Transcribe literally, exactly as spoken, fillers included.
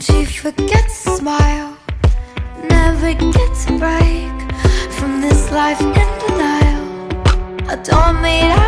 She forgets to smile, never gets a break from this life in denial. I don't mean I